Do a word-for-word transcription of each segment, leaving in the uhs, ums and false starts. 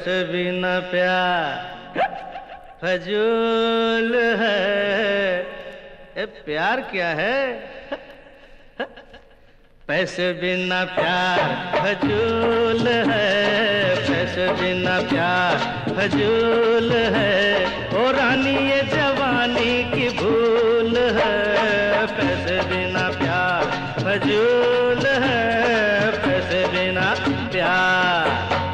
पैसे बिना प्यार फजूल है। ए प्यार क्या है? पैसे बिना प्यार फजूल है, पैसे बिना प्यार फजूल है। ओ रानी ये जवानी की भूल है, पैसे बिना प्यार फजूल है, पैसे बिना प्यार।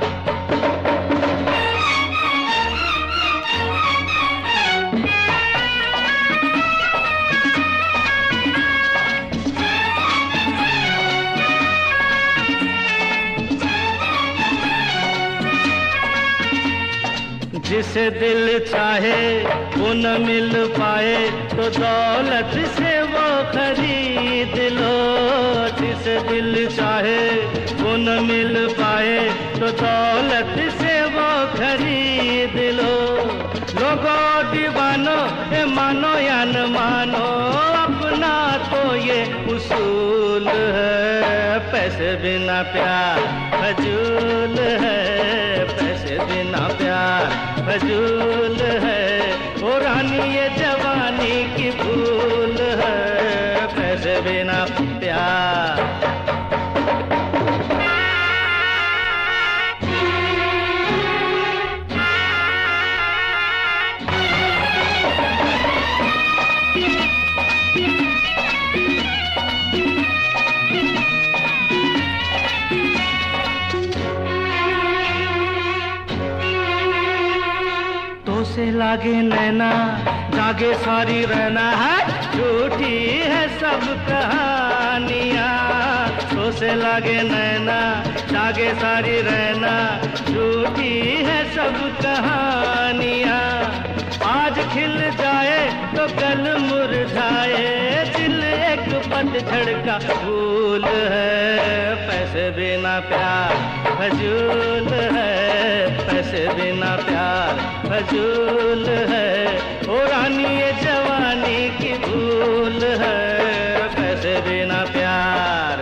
जिसे दिल चाहे वो न मिल पाए तो दौलत से वो खरीद लो। जिसे दिल चाहे वो न मिल पाए तो दौलत से वो खरीद लो। लोगों दीवानो ए मानो या न मानो, अपना तो ये उसूल है। पैसे बिना प्यार फजूल है, पैसे बिना प्यार फजूल है। ओ रानी ये जवानी की भूल है, पैसे बिना प्यार। से लागे नैना जागे सारी रहना है, झूठी है सब कहानियाँ। तो से लागे नैना जागे सारी रहना, झूठी है सब कहानियाँ। आज खिल जाए तो कल मुरझाए, दिल एक पतझड़ का फूल है। पैसे बिना प्यार फजूल है, पैसे बिना प्यार फजूल है। ओ रानी ये जवानी की भूल है, पैसे बिना प्यार।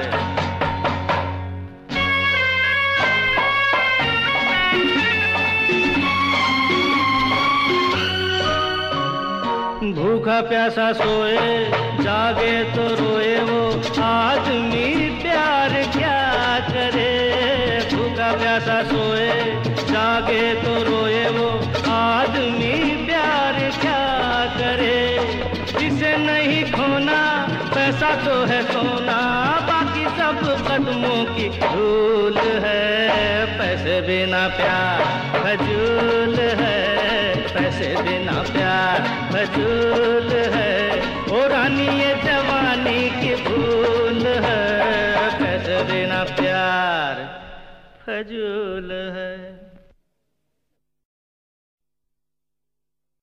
भूखा प्यासा सोए जागे तो रोए, वो आदमी प्यार क्या करे। भूखा प्यासा सोए जागे तो रोए, वो आदमी प्यार क्या करे। जिसे नहीं खोना पैसा तो है सोना, बाकी सब कदमों की धूल है। पैसे बिना प्यार फजूल है, पैसे बिना प्यार फजूल है। ओ रानी ये जवानी की भूल है, पैसे बिना प्यार फजूल है।